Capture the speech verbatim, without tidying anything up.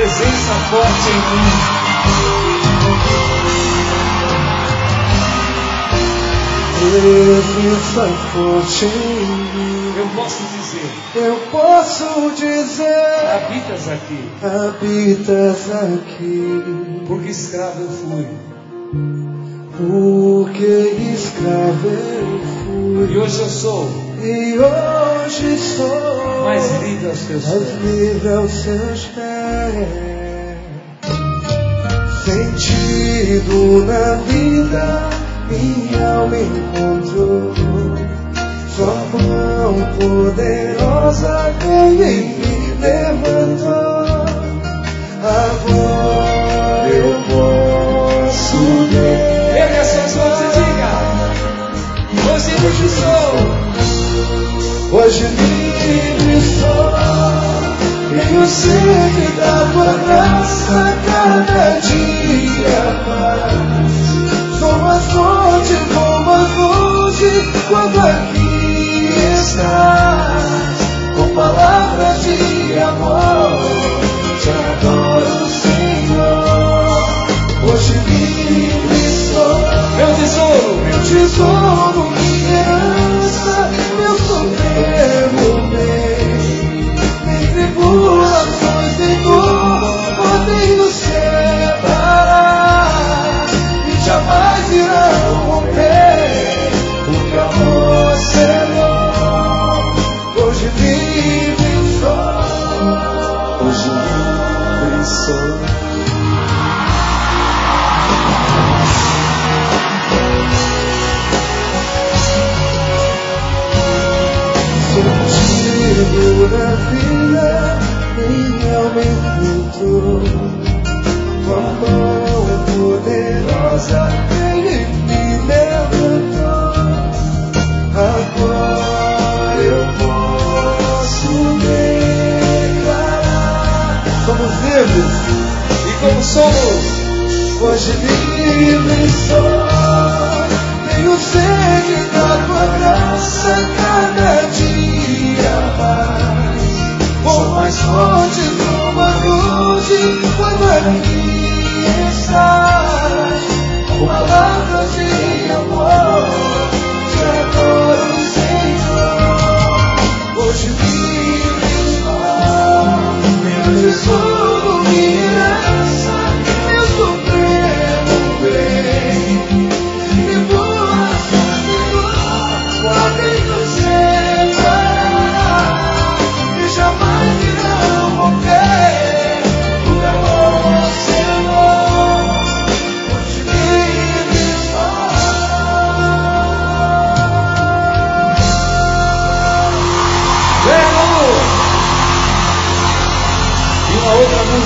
presença forte em mim. Presença forte em mim. Eu posso dizer, eu posso dizer, habitas aqui, habitas aqui, porque escravo eu fui, porque escravo eu fui, e hoje eu sou, e hoje sou, mais livre aos teus mais pés, livre aos seus pés, sentido na vida, minha alma encontrou. Sua mão poderosa veio em mim, levantou. Agora eu posso ver. Ergue as suas mãos e diga: hoje livre sou, hoje livre sou. Tenho sede da tua graça cada dia mais. Sou mais forte, vou mais longe quando aqui estás, com palavras de amor, te adoro, Senhor. Hoje livre sou, meu tesouro, meu tesouro, minha herança, meu supremo bem. Nem tribulações, nem dor podem nos separar, e jamais irão romper o que amor selou. Hoje livre sou, hoje livre sou. Sentido na vida, minha alma encontrou. Tua mão é poderosa, ele me levantou. Agora eu posso declarar: somos livres, e como somos, hoje livre sou. Tenho sede da tua graça cada dia mais. Vou mais forte, vou mais longe quando aqui estás, com palavras de amor, te adoro, Senhor. Hoje livre sou, meu tesouro, minha herança, meu supremo bem. Tribulações, Senhor, podem nos separar, e jamais irão romper o teu amor, Senhor. Hoje livre sou. e uma outra música.